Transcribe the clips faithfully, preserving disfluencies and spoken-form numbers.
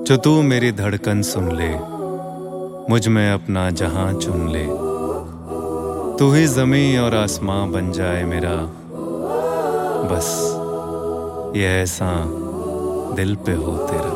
जो तू मेरी धड़कन सुन ले, मुझ में अपना जहां चुन ले। तू ही ज़मीं और आसमां बन जाए मेरा, बस ये एहसान दिल पे हो तेरा।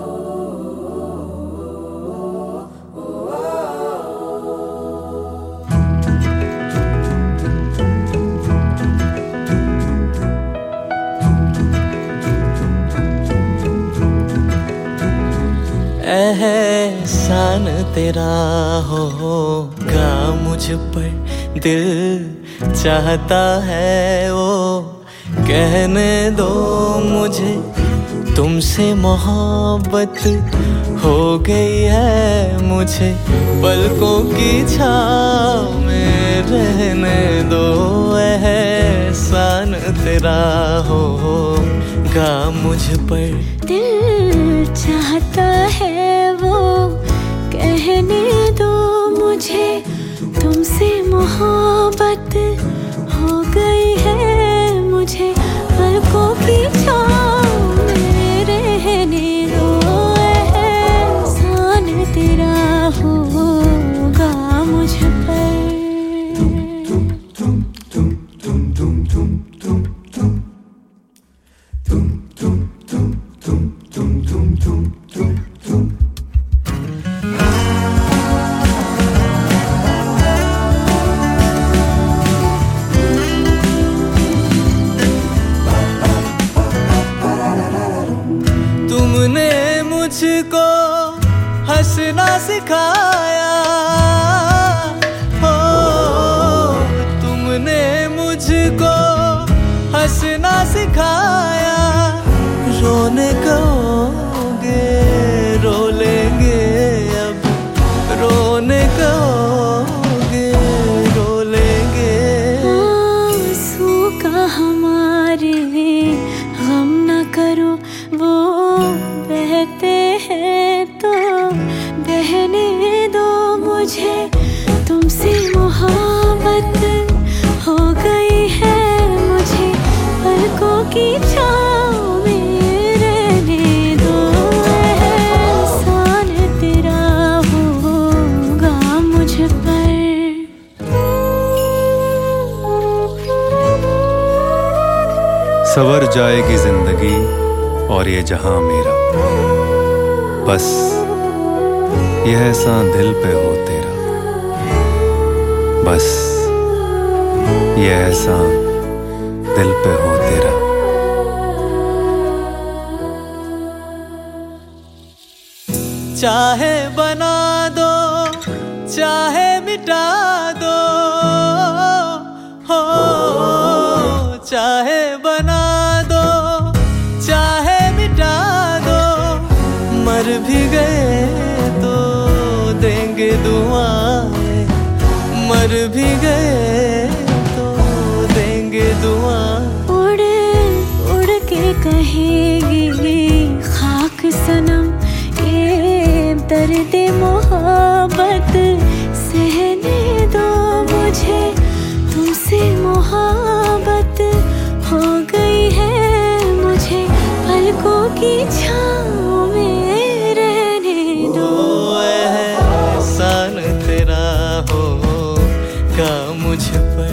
एहसान तेरा होगा मुझ पर, दिल चाहता है वो कहने दो मुझे। तुमसे मोहब्बत हो गई है मुझे, पलकों की छाँव में रहने दो। एहसान तेरा होगा मुझ पर, दिल चाहता है वो कहने दो मुझे। तुमसे मोहब्बत हो गई है मुझे, पलकों की छाँव में रहने दो। एहसान तेरा होगा मुझ पर। तुमने मुझको हंसना सिखाया हो, तुमने मुझको हंसना सिखाया। रोने कहोगे रो लेंगे अब, रोने कहोगे रो लेंगे। आंसू का हमारे गम न करो, वो बहते हैं तो बहने दो मुझे। तुमसे मोहब्बत हो गई है मुझे, पलकों की छाँव में रहने दो। एहसान तेरा होगा मुझ पर। सवर जाएगी जिंदगी और ये जहां मेरा, बस यह एहसान दिल पे हो तेरा। बस यह एहसान दिल पे हो तेरा। चाहे बना दो चाहे मिटा दो हो, चाहे बना दो चाहे मिटा दो। मर भी गए तो देंगे दुआएं, मर भी गए तो देंगे दुआएं। उड़ उड़ के कहेगी खाक सनम, ये दर्द मोहब्बत सहने दो मुझे। तुमसे मोहब्बत हो गई है मुझे, पलकों की छाँव में रहने दो। एहसान तेरा होगा मुझ पर।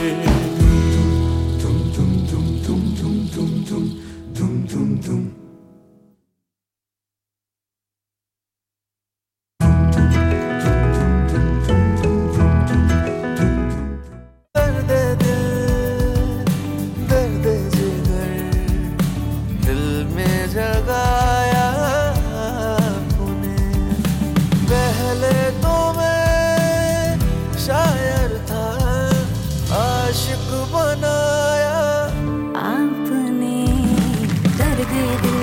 जगाया तूने, पहले तो मैं शायर था, आशिक बनाया आपने। दर्द दिल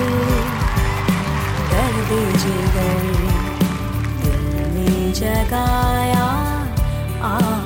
दर्द जिगर दिल में जगाया।